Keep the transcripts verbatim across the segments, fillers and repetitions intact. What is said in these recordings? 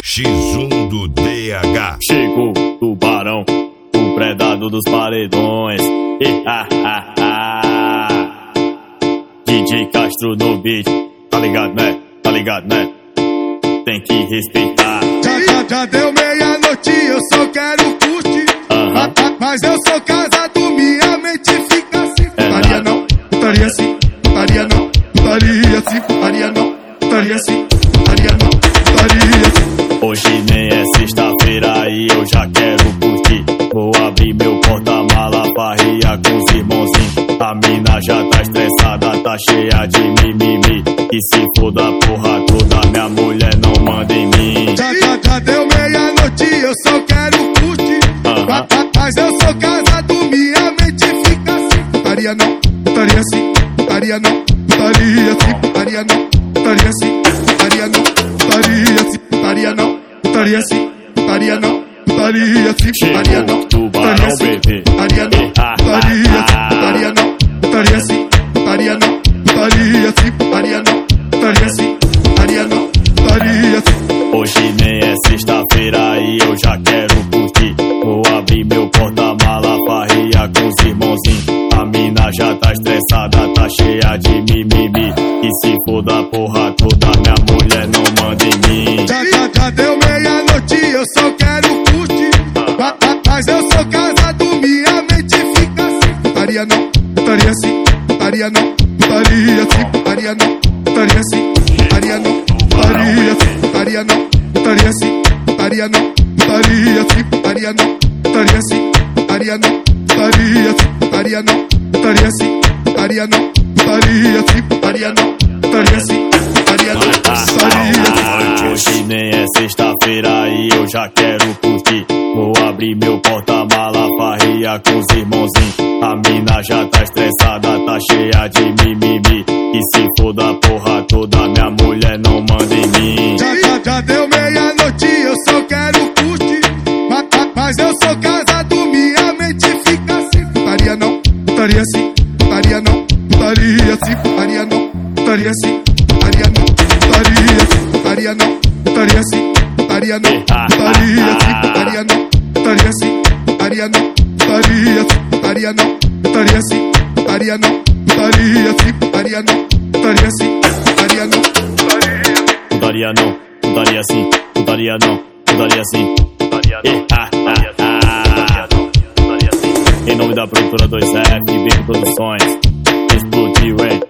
X um do D H. Chegou Tubarão, o predador dos paredões. E, ah, ah, ah. D J Castro no beat, tá ligado, né? Tá ligado, né? Tem que respeitar. Já, já, já deu meia-noite, eu só quero curtir. Uhum. Mas eu sou casado, minha mente fica assim. Putaria é não, putaria sim, putaria não, putaria sim, putaria não, putaria sim, putaria não, putaria sim. Hoje nem é sexta-feira e eu já quero curtir. Vou abrir meu porta-mala pra riar com os irmãozinhos. A mina já tá estressada, tá cheia de mimimi. E se for da porra toda, minha mulher não manda em mim. Já, já, já deu meia-noite, eu só quero curtir. Uhum. Mas eu sou casado, minha mente fica assim. Putaria não, putaria sim, putaria não, putaria sim, putaria não, putaria sim, putaria não, putaria sim, putaria não, putaria sim, putaria não, putaria sim, putaria não, Tubarão, bebê. putaria não, putaria sim, putaria não, putaria sim, putaria não, putaria sim, putaria não, putaria sim, putaria não, putaria sim. Hoje nem é sexta-feira e eu já quero curtir. Vou abrir meu porta-mala pra riar com os irmãozinhos. A mina já tá estressada, tá cheia de mimimi. E se for da porra toda, minha mulher não manda em mim. Já, já, já deu meia-noite, eu só quero curtir. Mas eu sou casado, minha mente fica assim. Putaria não, putaria sim, putaria não, putaria sim, putaria não, putaria sim, putaria não, putaria sim, putaria não, putaria sim, putaria não, putaria sim, putaria não, putaria sim, putaria não, putaria sim, putaria não, putaria sim, putaria não, putaria sim, putaria não, putaria sim, putaria não, putaria sim. Hoje nem é sexta-feira e eu já quero curtir. Vou abrir meu porta-mala pra riar com os irmãozinhos. A mina já tá estressada, tá cheia de mimimi. E se for da porra toda, minha mulher não manda em mim. Já, já, já deu meia-noite, eu só quero curtir. Mas, mas eu sou casado, minha mente fica assim. Putaria não, putaria sim, putaria não, putaria sim, putaria não, putaria sim, putaria não, putaria sim, putaria não, putaria sim, putaria não, putaria sim, putaria não, putaria sim, putaria não, putaria sim, putaria não, putaria sim, putaria não, putaria sim, putaria não, putaria sim, putaria não, Putaria não, putaria sim, putaria não, putaria sim, putaria não, putaria sim. Em nome da produtora dois F, Bem Produções, explodiu, hein?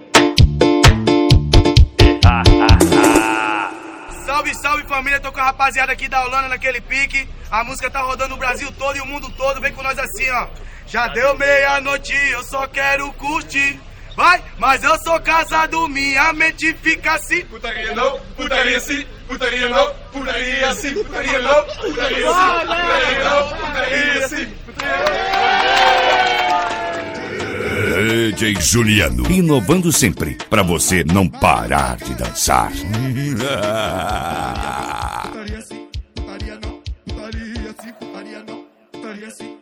Salve, salve família, tô com a rapaziada aqui da Holanda naquele pique. A música tá rodando o Brasil todo e o mundo todo, vem com nós assim, ó. Já deu meia-noite, eu só quero curtir. Vai, mas eu sou casado, minha mente fica assim. Putaria não, putaria sim, putaria não, putaria sim, putaria não, putaria sim, putaria não, putaria sim, D J Juliano, inovando sempre, pra você não parar de dançar. putaria sim, putaria não, putaria sim, putaria não, putaria sim.